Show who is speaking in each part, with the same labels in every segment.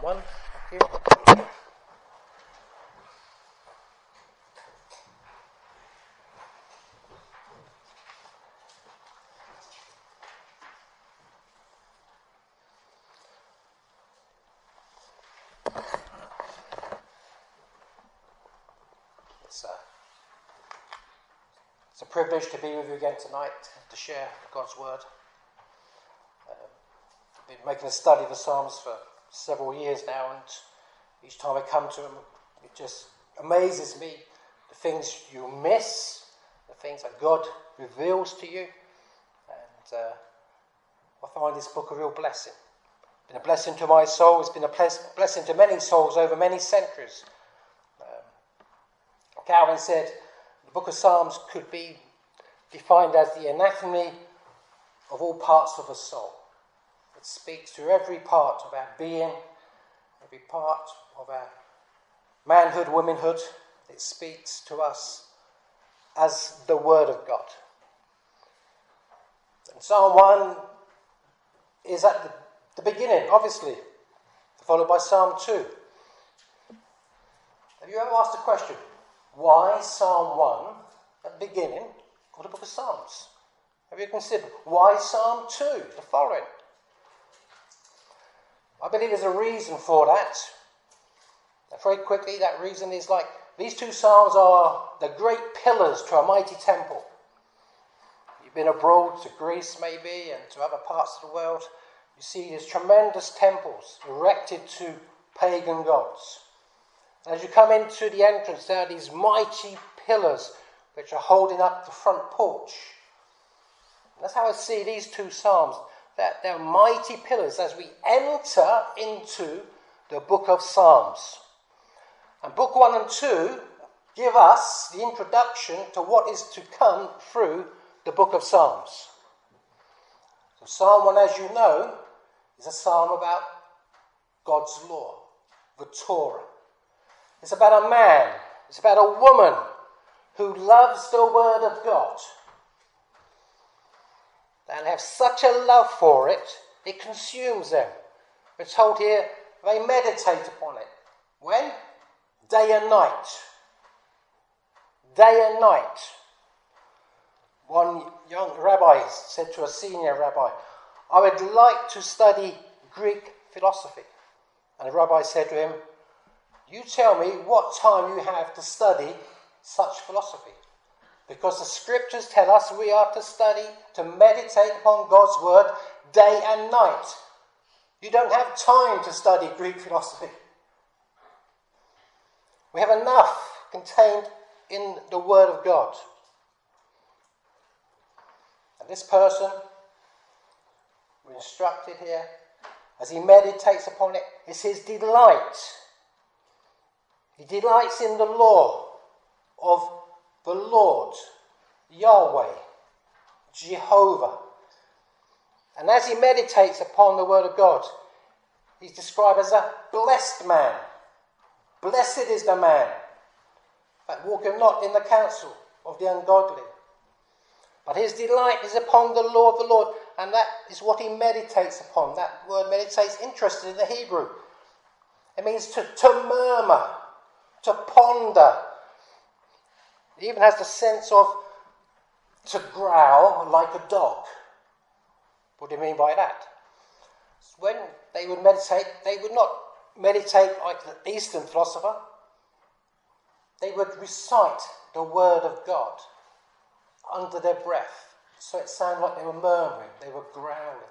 Speaker 1: 1. Thank you. It's a privilege to be with you again tonight, to share God's word. I've been making a study of the Psalms for several years now, and each time I come to them, it just amazes me the things you miss, the things that God reveals to you, and I find this book a real blessing. It's been a blessing to my soul. It's been a blessing to many souls over many centuries. Calvin said the book of Psalms could be defined as the anatomy of all parts of the soul. It speaks to every part of our being, every part of our manhood, womanhood. It speaks to us as the Word of God. And Psalm 1 is at the beginning, obviously, followed by Psalm 2. Have you ever asked the question, why Psalm 1 at the beginning of the book of Psalms? Have you considered why Psalm 2, the following? I believe there's a reason for that. Very quickly, that reason is like these two Psalms are the great pillars to a mighty temple. You've been abroad to Greece maybe and to other parts of the world. You see these tremendous temples erected to pagan gods. As you come into the entrance, there are these mighty pillars which are holding up the front porch. That's how I see these two Psalms, that they're mighty pillars as we enter into the book of Psalms. And book 1 and 2 give us the introduction to what is to come through the book of Psalms. So Psalm 1, as you know, is a psalm about God's law, the Torah. It's about a man, it's about a woman who loves the Word of God. And have such a love for it, it consumes them. We're told here, they meditate upon it. When? Day and night. Day and night. One young rabbi said to a senior rabbi, I would like to study Greek philosophy. And the rabbi said to him, you tell me what time you have to study such philosophy. Because the scriptures tell us we are to study, to meditate upon God's word day and night. You don't have time to study Greek philosophy. We have enough contained in the word of God. And this person, we're instructed here, as he meditates upon it, is his delight. He delights in the law of the Lord, Yahweh, Jehovah. And as he meditates upon the word of God, he's described as a blessed man. Blessed is the man that walketh not in the counsel of the ungodly. But his delight is upon the law of the Lord, and that is what he meditates upon. That word meditates, interested in the Hebrew. It means to murmur, to ponder. It even has the sense of to growl like a dog. What do you mean by that? When they would meditate, they would not meditate like the Eastern philosopher. They would recite the word of God under their breath. So it sounded like they were murmuring, they were growling.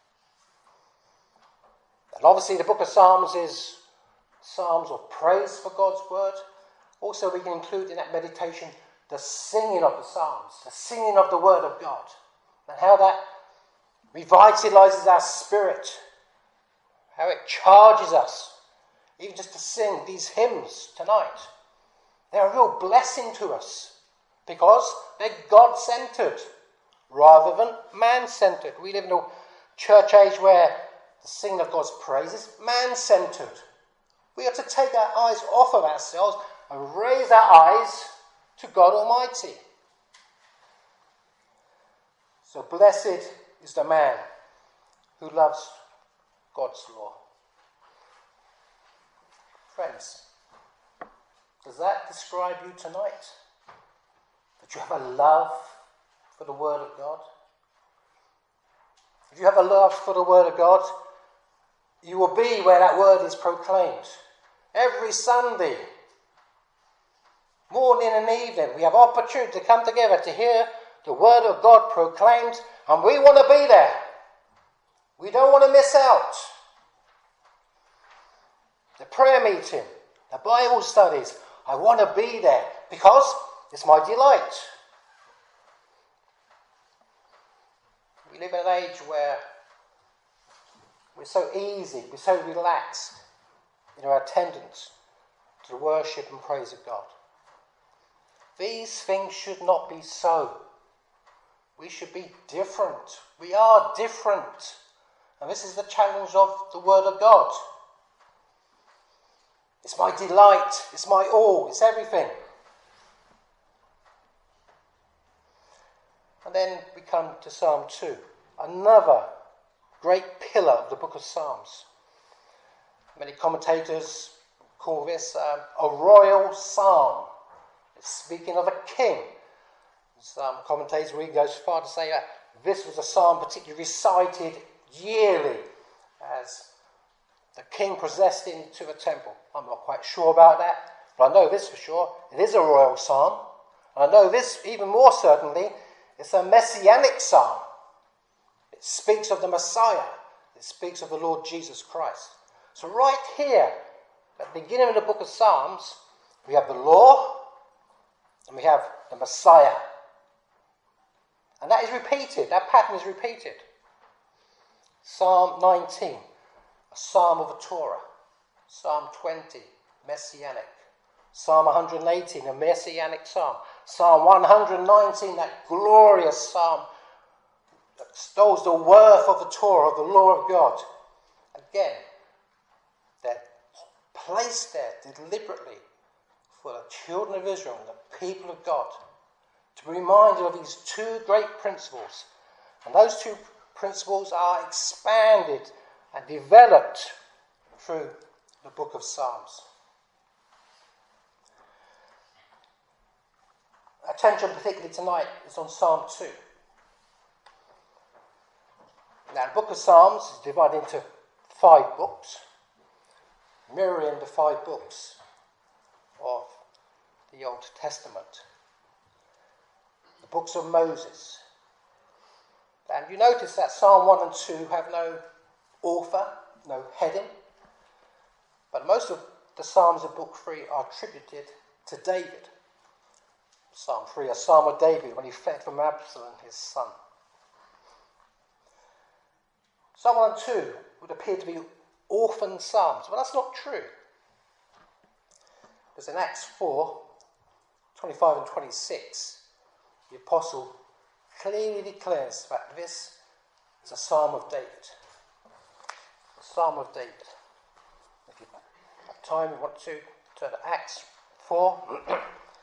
Speaker 1: And obviously the book of Psalms is psalms of praise for God's word. Also we can include in that meditation the singing of the psalms, the singing of the word of God, and how that revitalizes our spirit, how it charges us, even just to sing these hymns tonight. They're a real blessing to us because they're God-centered rather than man-centered. We live in a church age where the singing of God's praise is man-centered. We are to take our eyes off of ourselves and raise our eyes to God Almighty. So blessed is the man who loves God's law. Friends, does that describe you tonight? That you have a love for the Word of God? If you have a love for the Word of God, you will be where that Word is proclaimed. Every Sunday, morning and evening, we have opportunity to come together to hear the Word of God proclaimed, and we want to be there. We don't want to miss out. The prayer meeting, the Bible studies, I want to be there because it's my delight. We live in an age where we're so easy, we're so relaxed in our attendance to the worship and praise of God. These things should not be so. We should be different. We are different. And this is the challenge of the Word of God. It's my delight. It's my all. It's everything. And then we come to Psalm 2. Another great pillar of the book of Psalms. Many commentators call this a royal psalm. It's speaking of a king. Some commentators will even go so far to say that this was a psalm particularly recited yearly as the king processed into the temple. I'm not quite sure about that, but I know this for sure. It is a royal psalm. And I know this even more certainly. It's a messianic psalm. It speaks of the Messiah. It speaks of the Lord Jesus Christ. So right here, at the beginning of the book of Psalms, we have the law and we have the Messiah. And that is repeated. That pattern is repeated. Psalm 19, a psalm of the Torah. Psalm 20, messianic. Psalm 118, a messianic psalm. Psalm 119, that glorious psalm that extols the worth of the Torah, of the law of God. Again, they're placed there deliberately for the children of Israel and the people of God to be reminded of these two great principles. And those two principles are expanded and developed through the book of Psalms. Attention particularly tonight is on Psalm 2. Now the book of Psalms is divided into 5 books, mirroring the 5 books of the Old Testament. The books of Moses. And you notice that Psalm 1 and 2 have no author, no heading. But most of the Psalms of Book 3 are attributed to David. Psalm 3, a psalm of David when he fled from Absalom, his son. Psalm 1 and 2 would appear to be orphan psalms, but that's not true. Because in Acts 4, 25 and 26, the apostle clearly declares that this is a psalm of David. A psalm of David. If you have time, you want to turn to Acts 4 and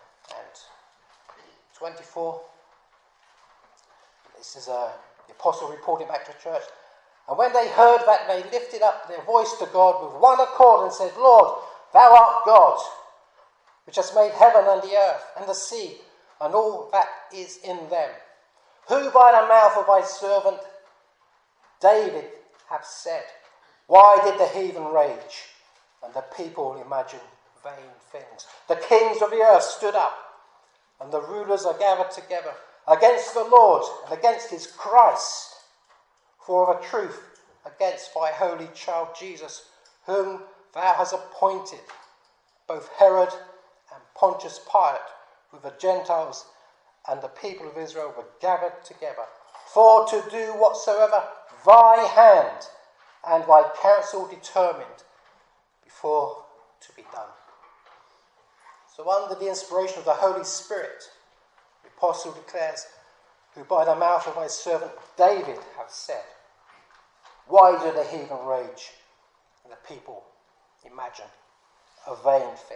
Speaker 1: 24. This is the apostle reporting back to the church. And when they heard that, they lifted up their voice to God with one accord and said, Lord, thou art God, which hast made heaven and the earth and the sea and all that is in them. Who by the mouth of thy servant David hath said, why did the heathen rage and the people imagine vain things? The kings of the earth stood up, and the rulers are gathered together against the Lord and against his Christ, for of a truth against thy holy child Jesus, whom thou hast appointed. Both Herod and Pontius Pilate with the Gentiles and the people of Israel were gathered together for to do whatsoever thy hand and thy counsel determined before to be done. So under the inspiration of the Holy Spirit, the apostle declares, who by the mouth of thy servant David hath said, why do the heathen rage and the people imagine a vain thing?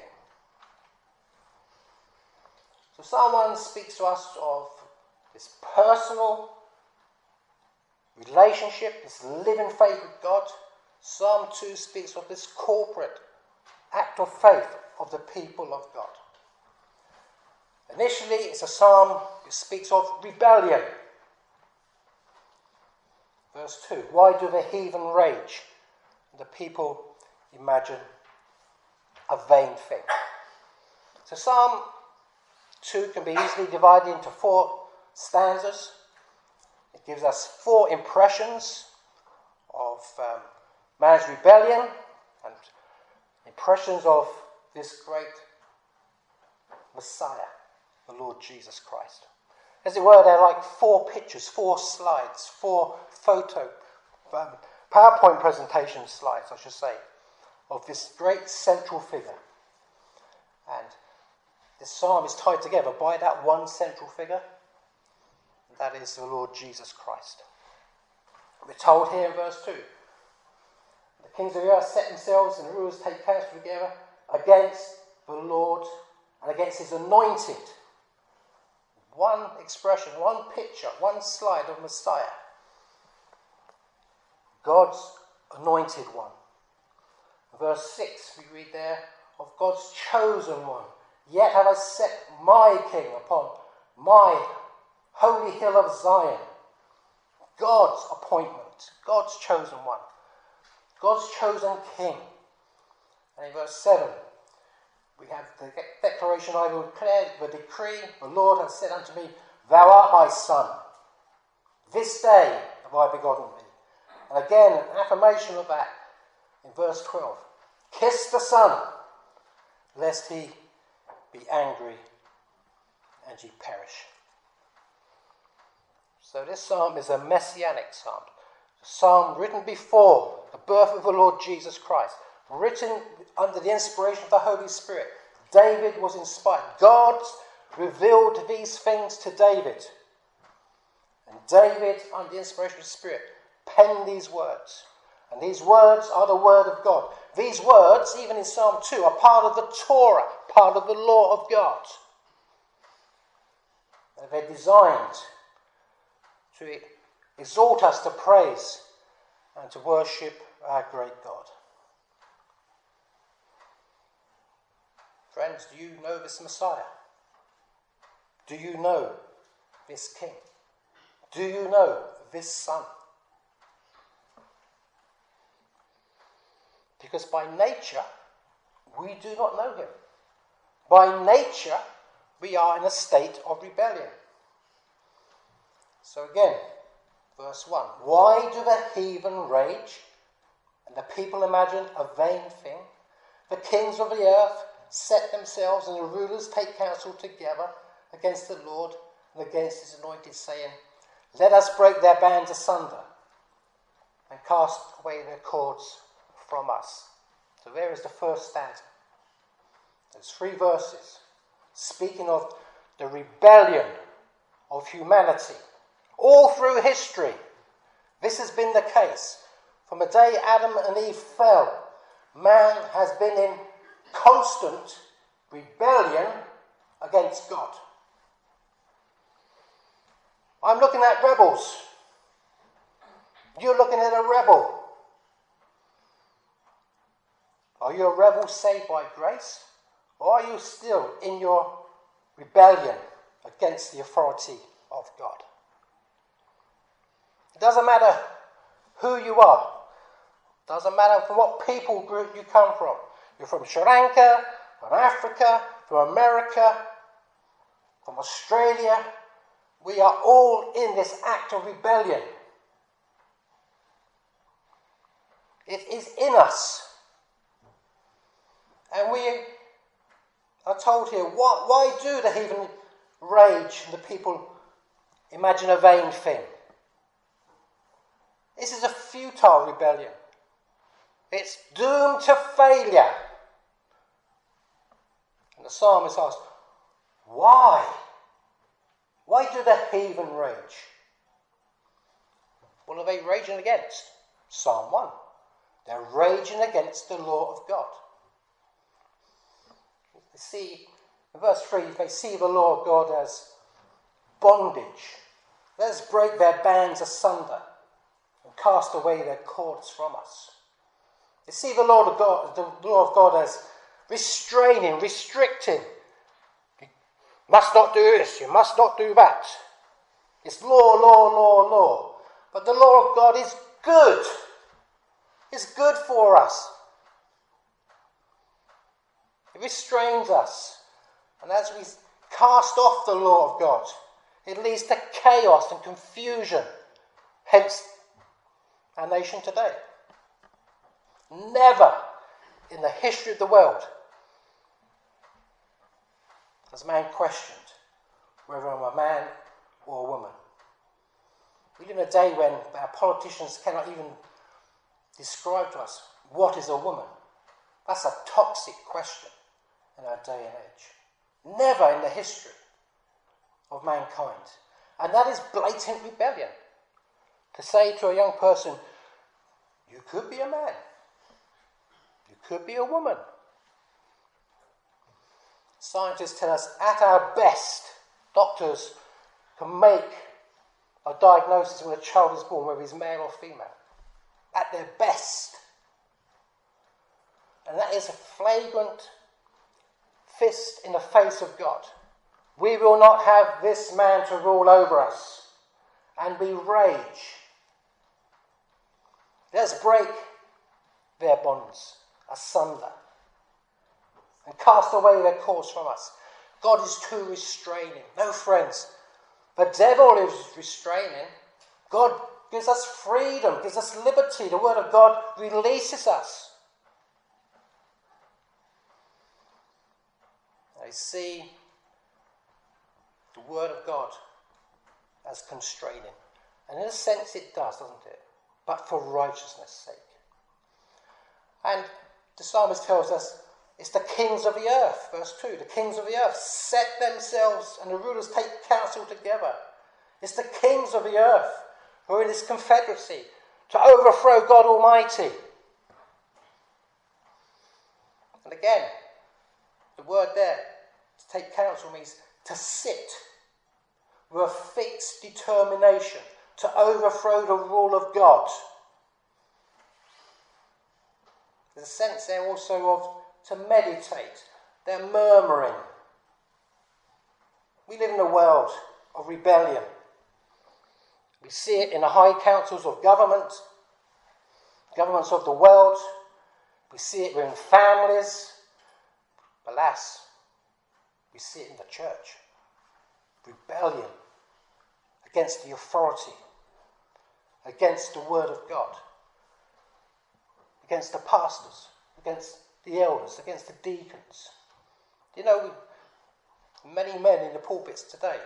Speaker 1: So Psalm 1 speaks to us of this personal relationship, this living faith with God. Psalm 2 speaks of this corporate act of faith of the people of God. Initially, it's a psalm that speaks of rebellion. Verse 2, why do the heathen rage and the people imagine a vain thing? So Psalm 2 can be easily divided into 4 stanzas. It gives us 4 impressions of man's rebellion and impressions of this great Messiah, the Lord Jesus Christ. As it were, they're like 4 pictures, 4 slides, 4 PowerPoint presentation slides, I should say, of this great central figure. And this psalm is tied together by that one central figure, and that is the Lord Jesus Christ. We're told here in verse 2, the kings of the earth set themselves and the rulers take counsel together against the Lord and against his anointed. One expression, one picture, one slide of Messiah. God's anointed one. Verse 6, we read there, of God's chosen one. Yet have I set my king upon my holy hill of Zion. God's appointment, God's chosen one, God's chosen king. And in verse 7, we have the declaration, I will declare the decree, the Lord has said unto me, thou art my son. This day have I begotten thee. And again, an affirmation of that in verse 12. Kiss the Son, lest he be angry and ye perish. So this psalm is a messianic psalm. A psalm written before the birth of the Lord Jesus Christ. Written under the inspiration of the Holy Spirit. David was inspired. God revealed these things to David. And David, under the inspiration of the Spirit, penned these words. And these words are the word of God. These words, even in Psalm 2, are part of the Torah, part of the law of God. And they're designed to exhort us to praise and to worship our great God. Friends, do you know this Messiah? Do you know this King? Do you know this Son? Because by nature, we do not know him. By nature, we are in a state of rebellion. So again, verse 1. Why do the heathen rage and the people imagine a vain thing? The kings of the earth set themselves and the rulers take counsel together against the Lord and against his anointed, saying, let us break their bands asunder and cast away their cords from us. So there is the first stanza. There's 3 verses speaking of the rebellion of humanity. All through history, this has been the case. From the day Adam and Eve fell, man has been in constant rebellion against God. I'm looking at rebels. You're looking at a rebel. Are you a rebel saved by grace? Or are you still in your rebellion against the authority of God? It doesn't matter who you are. It doesn't matter from what people group you come from. You're from Sri Lanka, from Africa, from America, from Australia. We are all in this act of rebellion. It is in us. And we are told here, why do the heathen rage and the people imagine a vain thing? This is a futile rebellion. It's doomed to failure. And the psalmist asks, why? Why do the heathen rage? What are they raging against? Psalm 1. They're raging against the law of God. They see, in verse 3, they see the law of God as bondage. Let's break their bands asunder and cast away their cords from us. They see the law of God as restraining, restricting. You must not do this, you must not do that. It's law, law, law, law. But the law of God is good. It's good for us. It restrains us. And as we cast off the law of God, it leads to chaos and confusion. Hence, our nation today. Never in the history of the world has man questioned whether I'm a man or a woman. We live in a day when our politicians cannot even describe to us what is a woman. That's a toxic question in our day and age. Never in the history of mankind. And that is blatant rebellion. To say to a young person, you could be a man, you could be a woman. Scientists tell us at our best, doctors can make a diagnosis when a child is born, whether he's male or female. At their best. And that is a flagrant fist in the face of God. We will not have this man to rule over us. And we rage. Let's break their bonds asunder and cast away their cords from us. God is too restraining. No, friends. The devil is restraining. God gives us freedom, gives us liberty. The word of God releases us. I see the word of God as constraining. And in a sense it does, doesn't it? But for righteousness' sake. And the psalmist tells us it's the kings of the earth, verse 2. The kings of the earth set themselves and the rulers take counsel together. It's the kings of the earth who are in this confederacy to overthrow God Almighty. And again, the word there, to take counsel, means to sit with a fixed determination to overthrow the rule of God. There's a sense there also of to meditate. They're murmuring. We live in a world of rebellion. We see it in the high councils of government, governments of the world. We see it within families. Alas, we see it in the church. Rebellion against the authority, against the word of God, against the pastors, against the elders, against the deacons. You know, many men in the pulpits today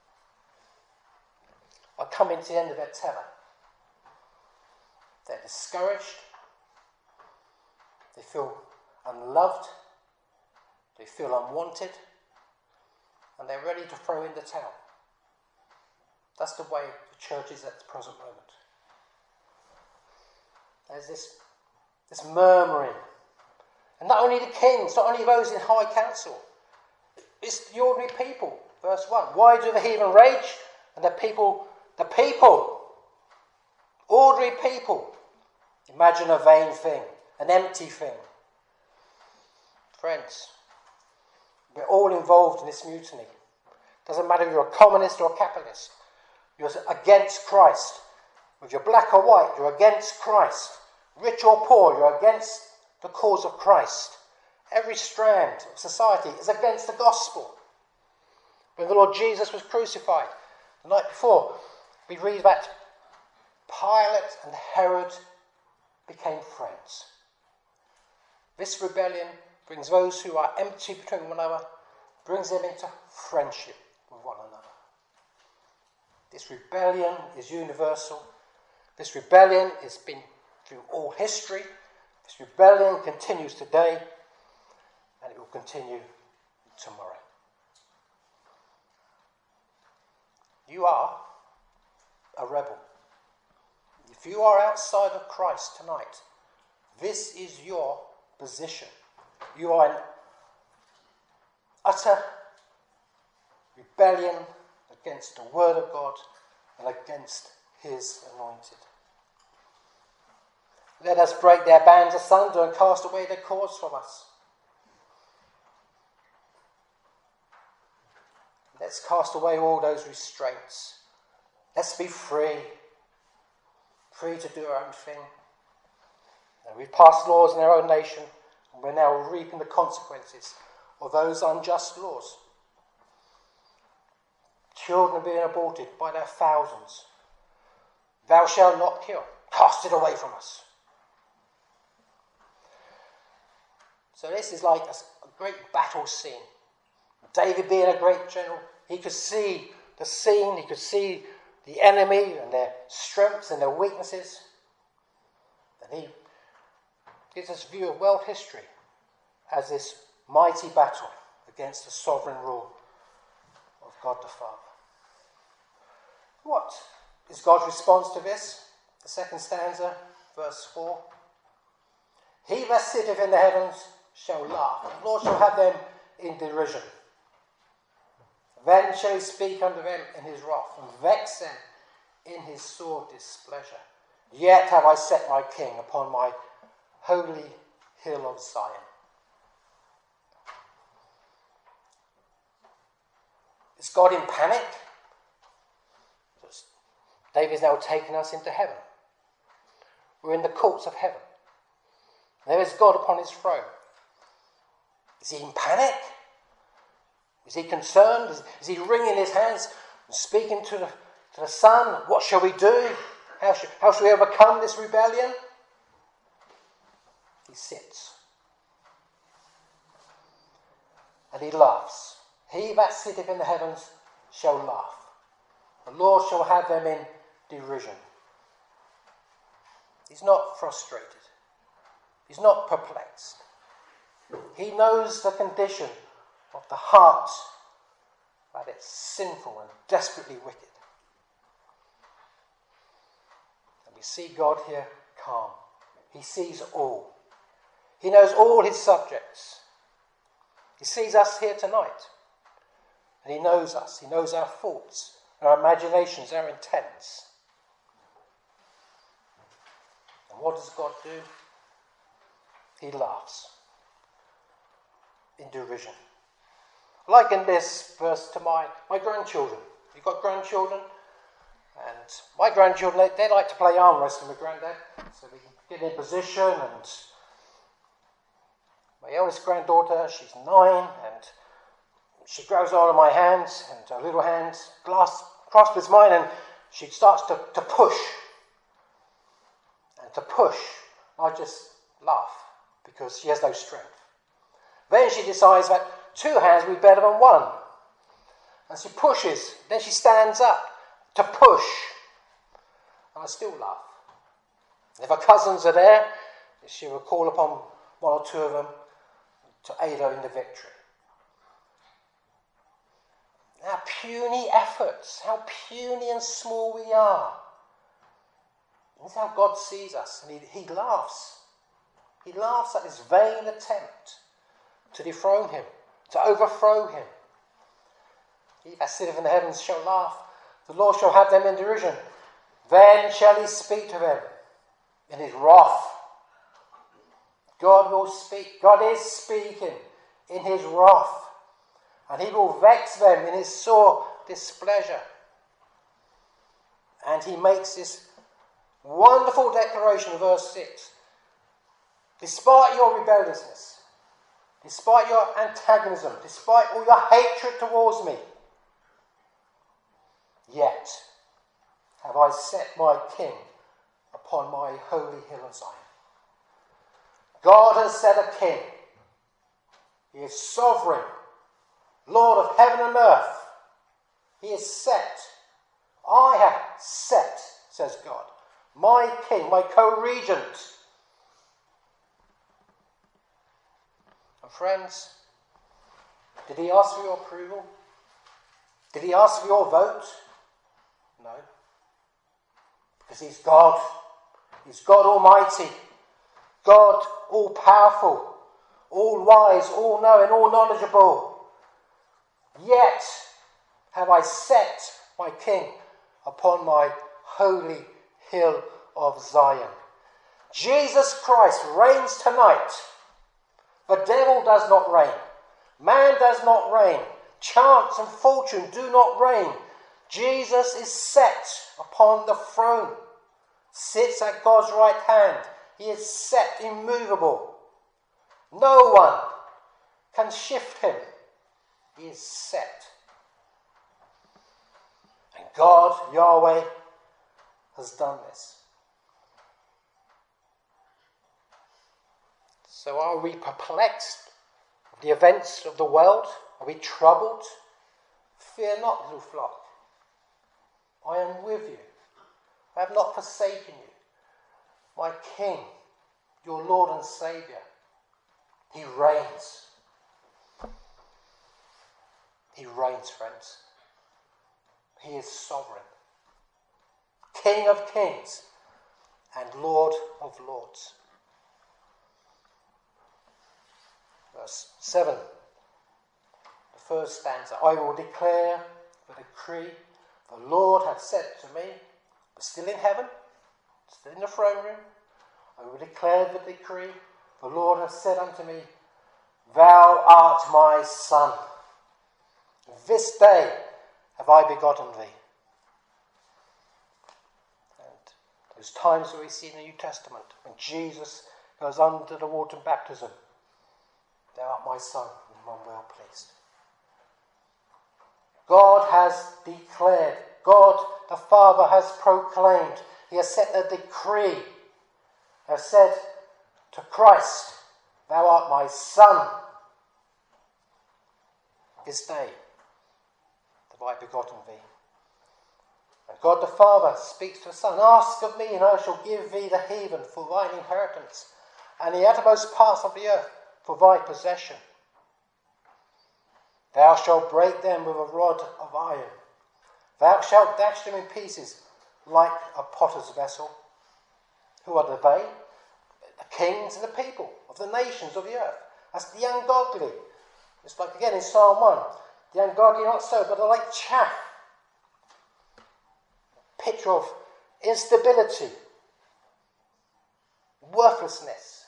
Speaker 1: are coming to the end of their tether. They're discouraged. They feel unloved. They feel unwanted. And they're ready to throw in the towel. That's the way the church is at the present moment. There's this murmuring. And not only the kings, not only those in high council. It's the ordinary people. Verse 1. Why do the heathen rage? And the people, ordinary people, imagine a vain thing, an empty thing. Friends, we're all involved in this mutiny. Doesn't matter if you're a communist or a capitalist. You're against Christ. If you're black or white, you're against Christ. Rich or poor, you're against the cause of Christ. Every strand of society is against the gospel. When the Lord Jesus was crucified, the night before, we read that Pilate and Herod became friends. This rebellion brings those who are empty between one another, brings them into friendship with one another. This rebellion is universal. This rebellion has been through all history. This rebellion continues today, and it will continue tomorrow. You are a rebel. If you are outside of Christ tonight, this is your position. You are in utter rebellion against the word of God and against his anointed. Let us break their bands asunder and cast away their cords from us. Let's cast away all those restraints. Let's be free. Free to do our own thing. And we've passed laws in our own nation, and we're now reaping the consequences of those unjust laws. Children are being aborted by their thousands. Thou shalt not kill. Cast it away from us. So this is like a great battle scene. David being a great general, he could see the scene, he could see the enemy and their strengths and their weaknesses. And he gives us a view of world history as this mighty battle against the sovereign rule of God the Father. What is God's response to this? The second stanza, verse 4. He that sitteth in the heavens shall laugh. The Lord shall have them in derision. Then shall he speak unto them in his wrath, and vex them in his sore displeasure. Yet have I set my king upon my holy hill of Zion. Is God in panic? David's now taken us into heaven. We're in the courts of heaven. There is God upon his throne. Is he in panic? Is he concerned? Is he wringing his hands and speaking to the Son? What shall we do? How shall we overcome this rebellion? He sits. And he laughs. He that sitteth in the heavens shall laugh. The Lord shall have them in derision. He's not frustrated. He's not perplexed. He knows the condition of the heart, that it's sinful and desperately wicked. And we see God here calm. He sees all. He knows all his subjects. He sees us here tonight. And he knows us. He knows our thoughts, our imaginations, our intents. And what does God do? He laughs in derision. Like in this verse to my grandchildren. You've got grandchildren? And my grandchildren, they like to play arm wrestling with Granddad. So we can get in position, and my eldest granddaughter, she's 9, and she grabs hold of my hands, and her little hands clasps mine, and she starts to push. And to push, I just laugh, because she has no strength. Then she decides that 2 hands would be better than 1. And she pushes. Then she stands up to push. And I still laugh. If her cousins are there, she will call upon 1 or 2 of them to aid her in the victory. Our puny efforts, how puny and small we are. This is how God sees us, and he laughs. He laughs at this vain attempt to dethrone him, to overthrow him. He that sitteth in the heavens shall laugh. The Lord shall have them in derision. Then shall he speak to them in his wrath. God will speak. God is speaking in his wrath. And he will vex them in his sore displeasure. And he makes this wonderful declaration in verse 6. Despite your rebelliousness, despite your antagonism, despite all your hatred towards me, yet have I set my king upon my holy hill of Zion. God has set a king. He is sovereign, Lord of heaven and earth. He is set. I have set, says God, my king, my co-regent. And friends, did he ask for your approval? Did he ask for your vote? No. Because he's God. He's God Almighty. God all-powerful, all-wise, all-knowing, all-knowledgeable. Yet have I set my king upon my holy hill of Zion. Jesus Christ reigns tonight. The devil does not reign. Man does not reign. Chance and fortune do not reign. Jesus is set upon the throne, sits at God's right hand. He is set, immovable. No one can shift him. He is set. And God, Yahweh, has done this. So are we perplexed with the events of the world? Are we troubled? Fear not, little flock. I am with you. I have not forsaken you. My King, your Lord and Saviour, he reigns. He reigns, friends. He is sovereign. King of kings and Lord of lords. Verse 7, the first stanza. I will declare the decree the Lord hath said to me, but still in heaven, still in the throne room. I will declare the decree the Lord hath said unto me, Thou art my son. This day have I begotten thee. And those times that we see in the New Testament, when Jesus goes under the water baptism, Thou art my son, in whom I'm well pleased. God has declared, God the Father has proclaimed, he has set a decree, has said to Christ, Thou art my son. This day have I begotten thee. And God the Father speaks to the Son, Ask of me, and I shall give thee the heathen for thine inheritance, and the uttermost parts of the earth for thy possession. Thou shalt break them with a rod of iron. Thou shalt dash them in pieces like a potter's vessel. Who are they? The kings and the people of the nations of the earth. That's the ungodly. It's like again in Psalm 1. The ungodly not so, but are like chaff. Picture of instability, worthlessness.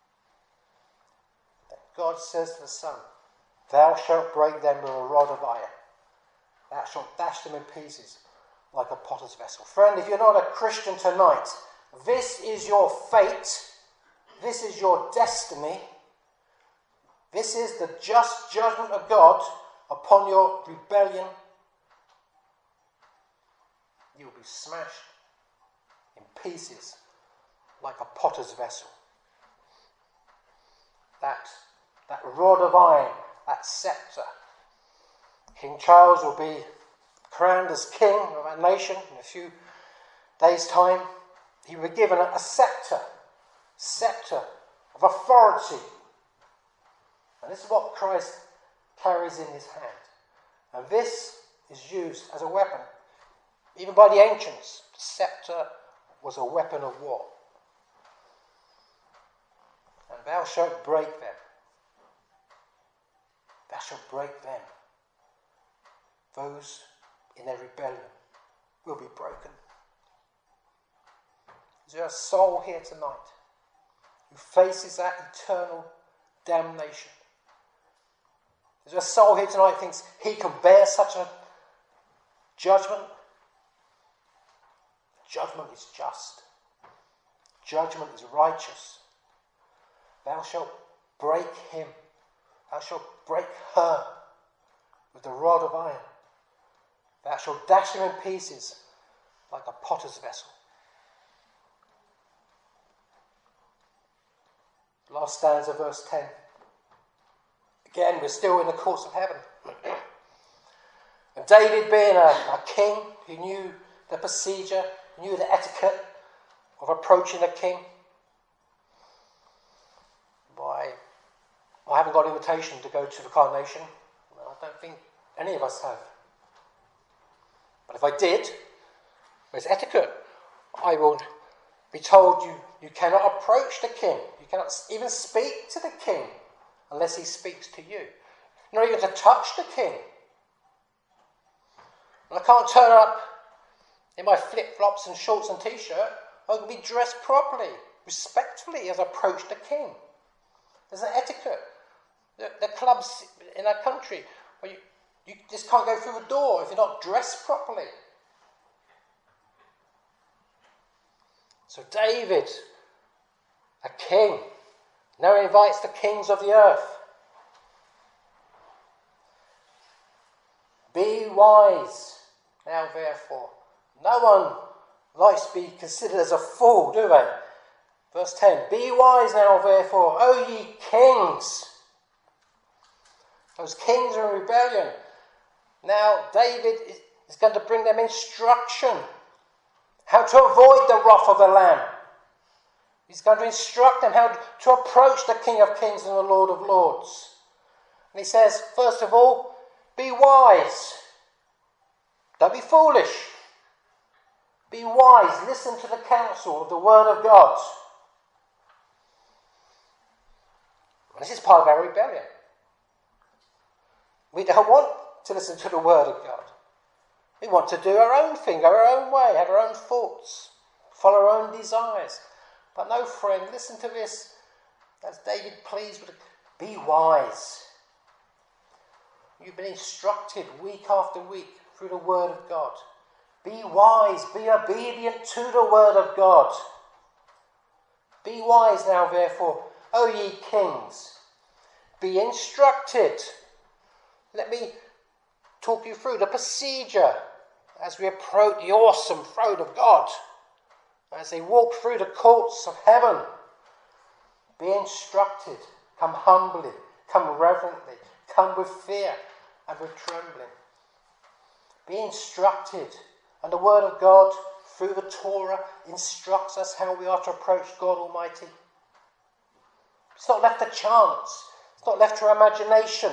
Speaker 1: God says to the Son, Thou shalt break them with a rod of iron. Thou shalt dash them in pieces like a potter's vessel. Friend, if you're not a Christian tonight, this is your fate. This is your destiny. This is the just judgment of God upon your rebellion. You will be smashed in pieces like a potter's vessel. That rod of iron, that sceptre. King Charles will be crowned as king of our nation in a few days' time. He will be given a sceptre of authority. And this is what Christ carries in his hand. And this is used as a weapon. Even by the ancients, the sceptre was a weapon of war. And thou shalt break them. Thou shalt break them. Those in their rebellion will be broken. Is there a soul here tonight who faces that eternal damnation? Is there a soul here tonight who thinks he can bear such a judgment? Judgment is just. Judgment is righteous. Thou shalt break him. Thou shalt break her with the rod of iron. Thou shalt dash him in pieces like a potter's vessel. Last stanza, verse 10. Again, we're still in the courts of heaven. And David, being a king who knew the procedure, knew the etiquette of approaching a king. I haven't got an invitation to go to the coronation. I don't think any of us have. But if I did, there's etiquette. I will be told you cannot approach the king. You cannot even speak to the king unless he speaks to you. Not even to touch the king. And I can't turn up in my flip-flops and shorts and t-shirt. I can be dressed properly, respectfully as I approach the king. There's an etiquette. The clubs in our country where You just can't go through the door if you're not dressed properly. So David, a king, now invites the kings of the earth. Be wise now, therefore. No one likes to be considered as a fool, do they? Verse 10, be wise now, therefore, O ye kings. Those kings are in rebellion. Now, David is going to bring them instruction. How to avoid the wrath of the Lamb. He's going to instruct them how to approach the King of Kings and the Lord of Lords. And he says, first of all, be wise. Don't be foolish. Be wise. Listen to the counsel of the Word of God. This is part of our rebellion. We don't want to listen to the Word of God. We want to do our own thing, go our own way, have our own thoughts, follow our own desires. But no, friend, listen to this. As David pleads with, be wise. You've been instructed week after week through the Word of God. Be wise, be obedient to the Word of God. Be wise now, therefore, O ye kings. Be instructed. Let me talk you through the procedure as we approach the awesome throne of God. As they walk through the courts of heaven. Be instructed. Come humbly. Come reverently. Come with fear and with trembling. Be instructed. And the Word of God, through the Torah, instructs us how we are to approach God Almighty. It's not left to chance. It's not left to our imagination.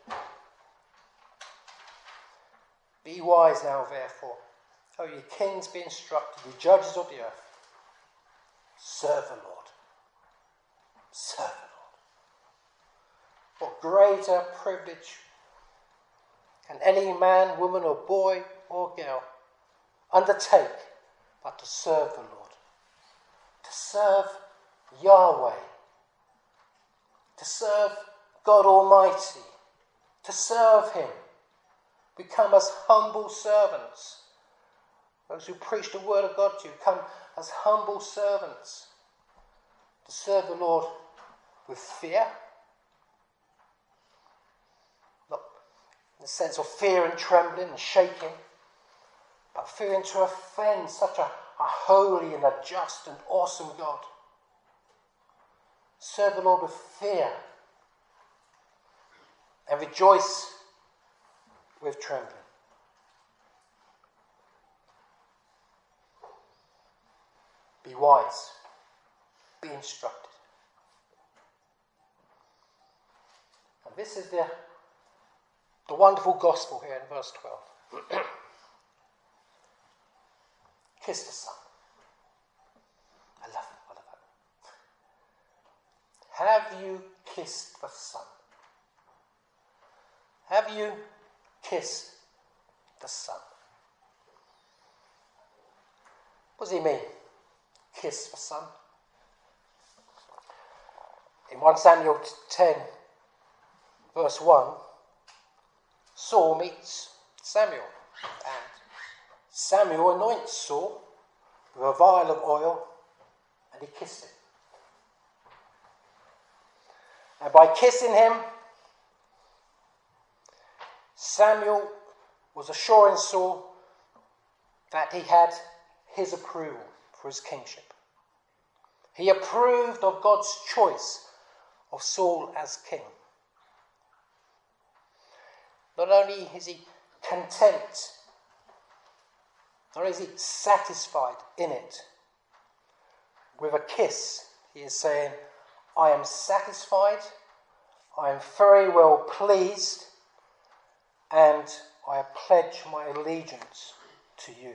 Speaker 1: Be wise now, therefore. O ye kings, be instructed, ye judges of the earth. Serve the Lord. Serve the Lord. What greater privilege can any man, woman, or boy, or girl undertake but to serve the Lord? To serve Yahweh. To serve God Almighty. To serve Him. Become as humble servants. Those who preach the Word of God to you come as humble servants. To serve the Lord with fear. Not in the sense of fear and trembling and shaking, but fearing to offend such a holy and a just and awesome God. Serve the Lord with fear and rejoice with trembling. Be wise. Be instructed. And this is the wonderful gospel here in verse 12. Kiss the Son. I love it. I love it. Have you kissed the Son? Have you kissed the Son? What does he mean? Kiss the Son. In 1 Samuel 10, verse 1, Saul meets Samuel, and Samuel anoints Saul with a vial of oil, and he kissed him. And by kissing him, Samuel was assuring Saul that he had his approval for his kingship. He approved of God's choice of Saul as king. Not only is he content, not only is he satisfied in it, with a kiss, he is saying, I am satisfied, I am very well pleased, and I pledge my allegiance to you.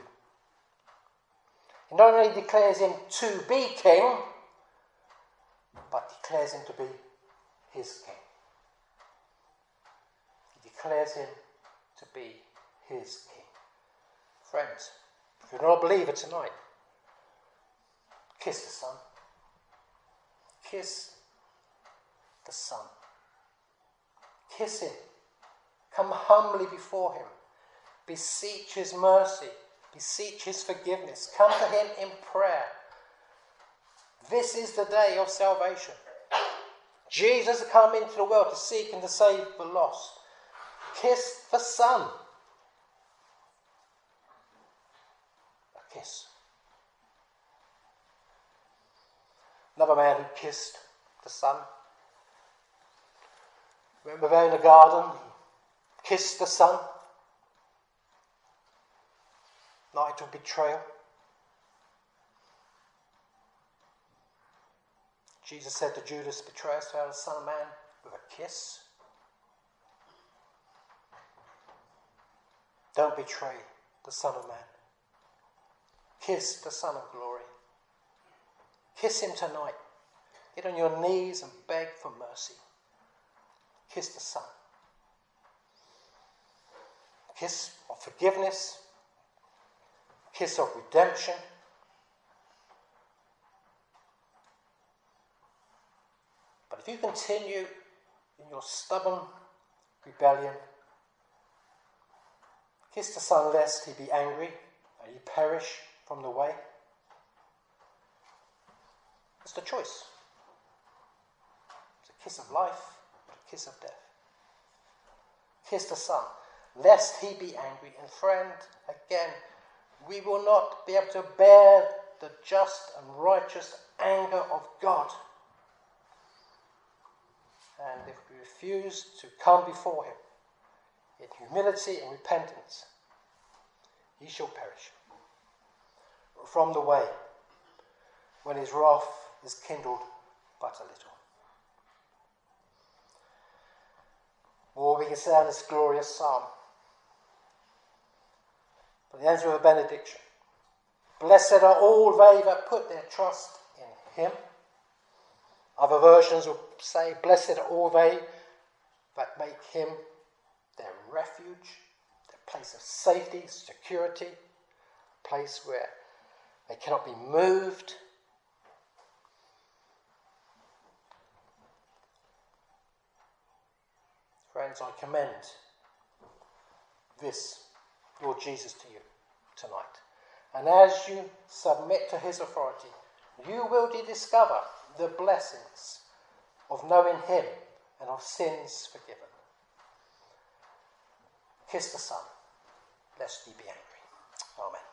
Speaker 1: He not only declares him to be king, but declares him to be his king. He declares him to be his king. Friends, if you're not a believer tonight, kiss the Son. Kiss the Son. Kiss him Come humbly before him. Beseech his mercy. Beseech his forgiveness. Come to him in prayer. This is the day of salvation. Jesus has come into the world to seek and to save the lost. Kiss the Son. A kiss. Another man who kissed the Son. Remember there in the garden, he kissed the Son. Night of betrayal. Jesus said to Judas, betrayest thou the Son of Man with a kiss? Don't betray the Son of Man. Kiss the Son of Glory. Kiss him tonight. Get on your knees and beg for mercy. Kiss the Son. Kiss of forgiveness. Kiss of redemption. But if you continue in your stubborn rebellion, kiss the Son lest he be angry and you perish from the way. It's the choice. It's a kiss of life, or a kiss of death. Kiss the Son, lest he be angry. And friend, again, we will not be able to bear the just and righteous anger of God. And if we refuse to come before him in humility and repentance, he shall perish from the way when his wrath is kindled but a little. Or we can say on this glorious psalm, but the ends with a benediction. Blessed are all they that put their trust in him. Other versions will say, blessed are all they that make him their refuge, their place of safety, security, a place where they cannot be moved. Friends, I commend this Lord Jesus to you tonight. And as you submit to his authority, you will discover the blessings of knowing him and of sins forgiven. Kiss the Son, lest he be angry. Amen.